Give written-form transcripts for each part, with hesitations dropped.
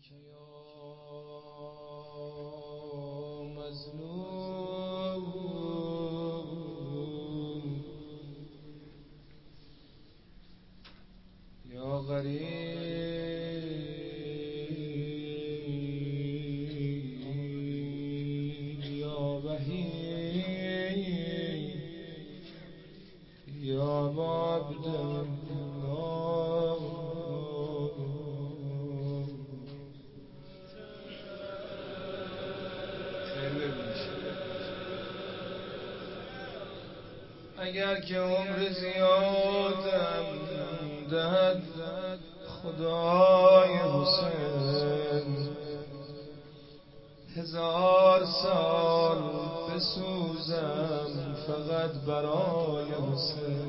مظلوم یا غریب یا وحید یا عبد الله اگر که عمر زیادم دهد خدای حسین 1000 سال بسوزم فقط برای حسین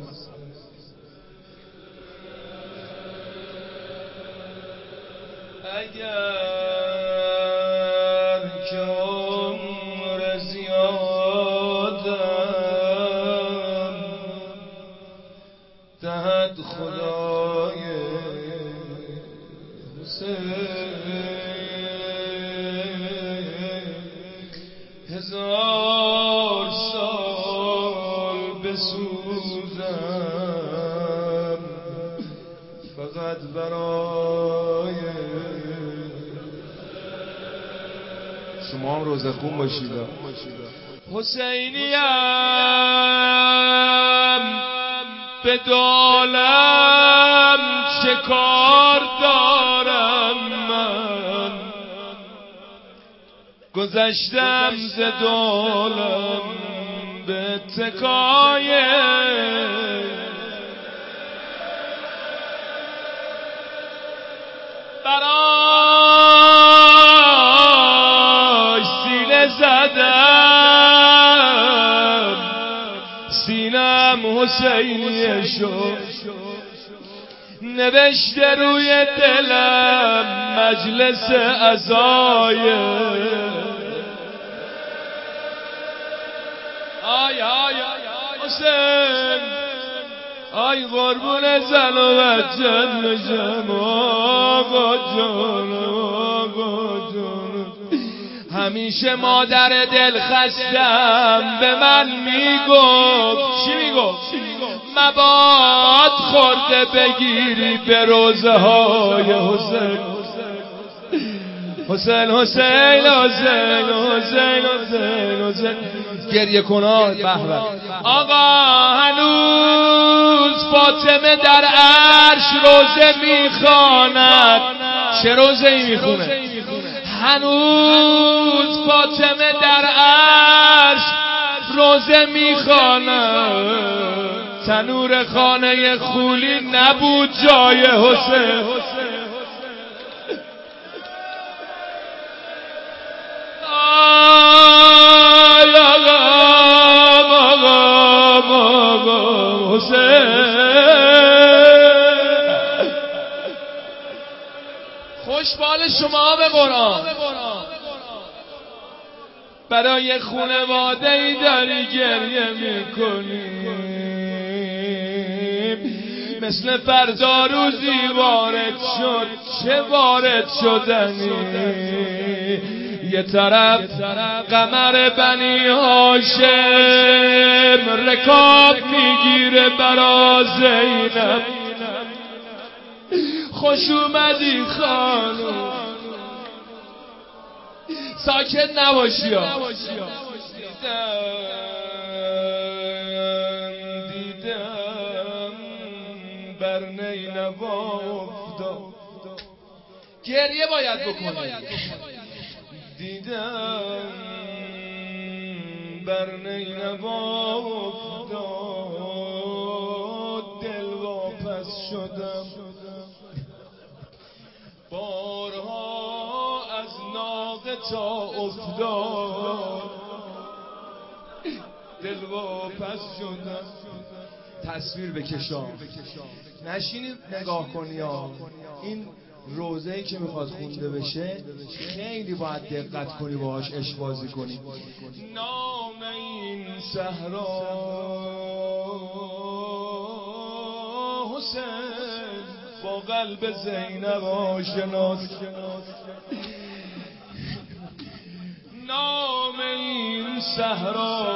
اگر که عمر زیادم دهد خدای حسین 1000 سال بسوزم فقط برای شما هم روزه خون باشید حسینیم به دالم چه کار دارم من گذشتم ز دالم به اتکای برای سینه زدم سینم حسینی شد نوشته روی دلم مجلس عزای آی آی حسین آی قربون زن و بچت میشم آقا جان آقا جان همیشه مادر دل خستم به من میگفت چی میگفت مباد خورده بگیری به روزه های حسین حسین حسین حسین حسین حسین حسین گریه کنار بهبه آقا هنوز فاطمه در عرش روزه میخواند چه روزه ای میخونه هنوز فاطمه در عرش روزه میخواند تنور خانه خولی نبود جای حسین آی آقا حسین خوشبال شما به قرآن برای خانواده ای داری گریه میکنی مثل فردا روزی وارد شد چه وارد شدنی یه طرف قمر بنی هاشم رکاب میگیره برا زینب خوش اومدی خانم ساکت نباشی دیدم بر نینوا افتاد گریه باید بکنی دیدم بر نینوا افتاد دل واپس شدم بارها از ناقه تا افتاد دل واپس شدم تصویر بکشم نشینید نگاه کنی ها این روزه‌ای که میخواد خونده بشه خیلی باید دقت کنی باهاش عشق بازی کنی نام این صحرا حسین با قلب زینب آشناس. نام این صحرا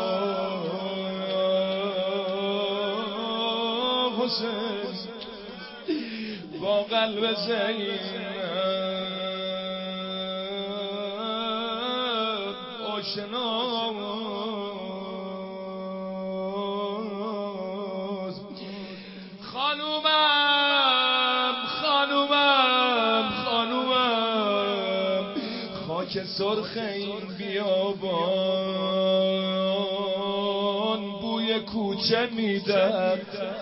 حسین با قلب زینب آشناس. خانومم خاک سرخ این بیابان بوی کوچه میدم.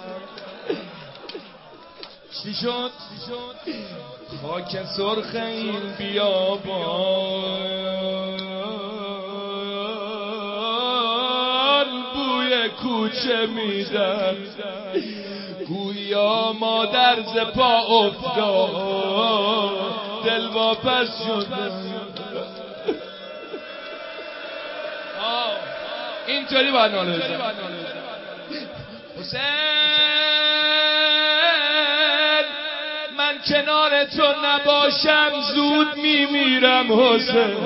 چی شد؟ خاک سرخ این بیابان بوی کوچه میدم. گویا مادر ز پا افتاد دل واپس شد. اینطوری باید ناله بزن. حسین من کنار تو نباشم زود میمیرم. حسین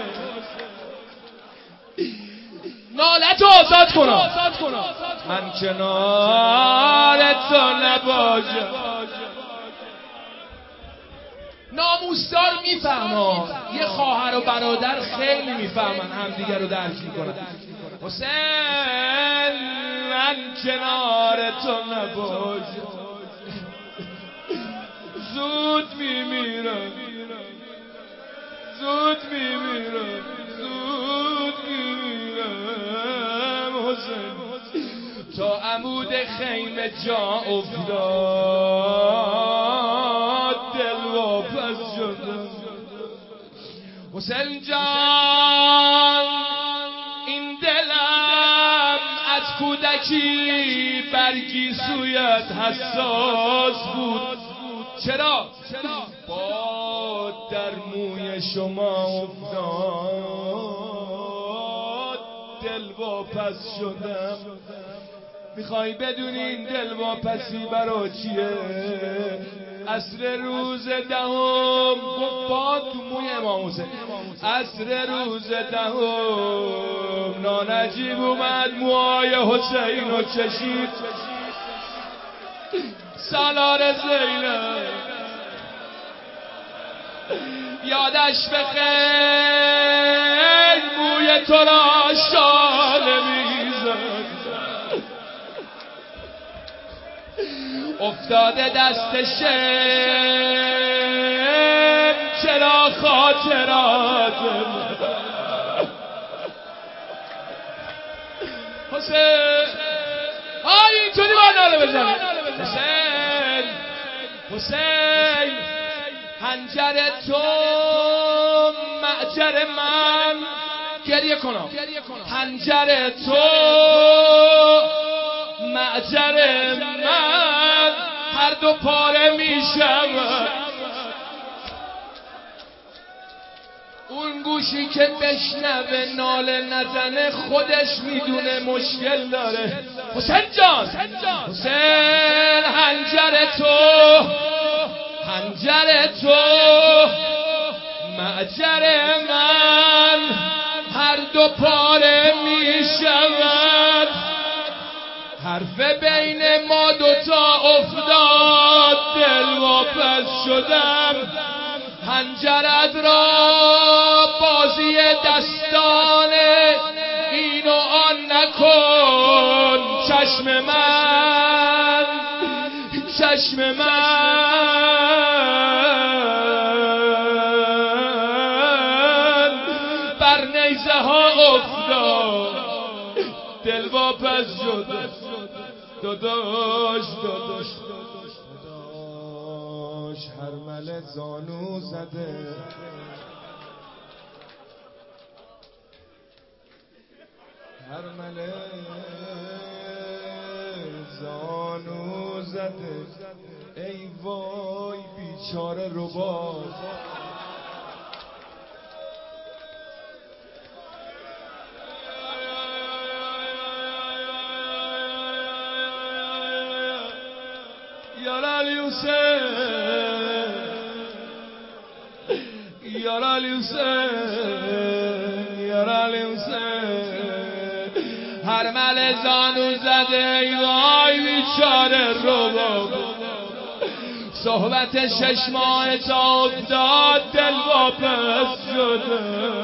نالت رو آزاد کنم. من کنار تو نباشم. ناموسدار میفهمن، یه خواهر و برادر خیلی میفهمن، همدیگه رو درک میکنن. حسین من کنار تو نباشم زود میمیرم. حسین تا عمود خیمه جا افتاد دل واپس شد. حسین جان این دلم از کودکی برگی سویت حساس بود. چرا؟ باد در موی شما افتاد دل واپس شدم. میخوای بدونی این دل واپسی برا چیه؟ عصر روز دهم گفت باد تو موی امام حسین. عصر روز دهم نانجیب اومد موهای حسین رو چشید. سالار زینب یادش بخیر موی تو را شاله میزد. افتاده دست شم چرا خاطرات حسین اینطوری با ناله بزنه. حسین حنجر تو معجر من گریه کنم. حنجر تو معجر من هر دو پاره می شود. اون گوشی که بشنوه ناله نزنه خودش میدونه مشکل داره. حسین جان حسین حنجر تو معجر من هر دو پاره می شود. حرف بین ما دوتا افتاد دل واپس شدم. حنجرت را بازی دستان این و آن نکن. چشم من بر نیزه ها افتاد دل واپس شد. داداش هرمله زانو زده. هرمله زانو زده. ای وای بیچاره رباب. یار علی حسین یار علی حسین یار علی حسین هر مل زانو زده ای وای بیچاره رباب صحبت 6 ماه تا افتاد دل واپس شده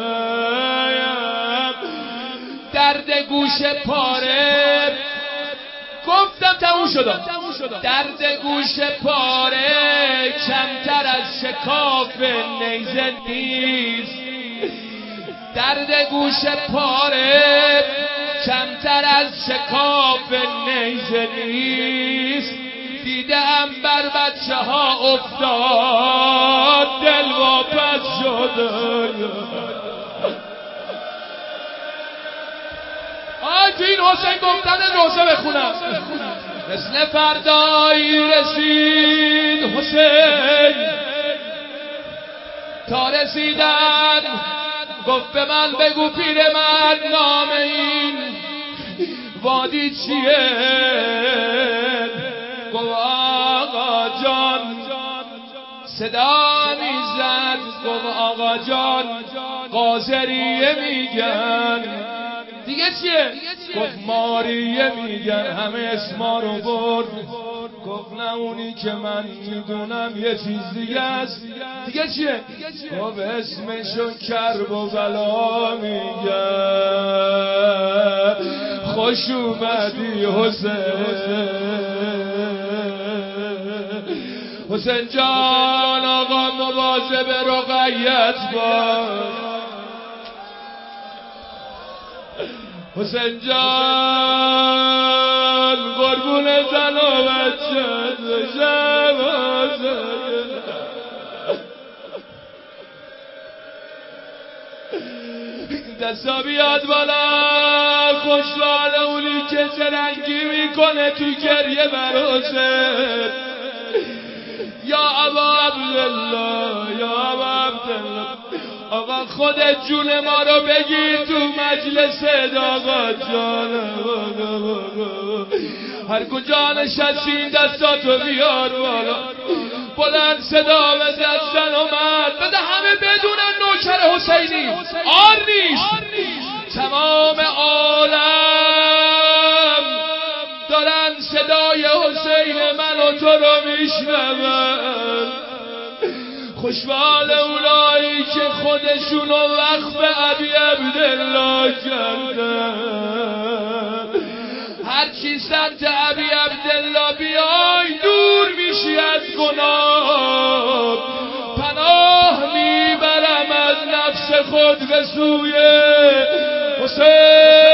درد گوش پاره گفتم تموم شد درد گوش پاره کمتر از شکاف نیزه نیست درد گوش پاره کمتر از شکاف نیزه نیست دیدم بر بچه ها افتاد دل واپس شده تو این حسین گفتن روزه بخونم مثل فردایی رسید حسین تا رسیدن گفت به من بگو پیرمرد نام این وادی چیه گفت آقا جان صدا میزد گفت آقا جان قاضریه میگن دیگه چیه؟ گفت ماریه میگن همه اسما رو برد گفت نه اونی که من میدونم یه چیز دیگه است دیگه چیه؟ گفت اسمشو کرب و بلا میگن خوش اومدی حسین حسین جان آقا مواظب رقیت باش حسین جان قربون زن و بچه شب دستا بیاد بالا خوشحال اونی که زرنگی میکنه تو گریه بر حسین یا ابا عبدالله یا ابا عبدالله آقا خودت جون ما رو بگیر تو مجلس آقا جان هر کجا نشستین دستاتو بیار بالا بلند صدا بزن زن اومد بده همه بدونن نوکر حسینی آر نیست تمام عالم دارن صدای حسین من و تو رو میشنون خوشحال اونایی که خودشونو وقف ابی عبدالله کردن هر چی سمت ابی عبدالله بیای دور میشی از گناه پناه میبرم از نفس خود به سوی حسین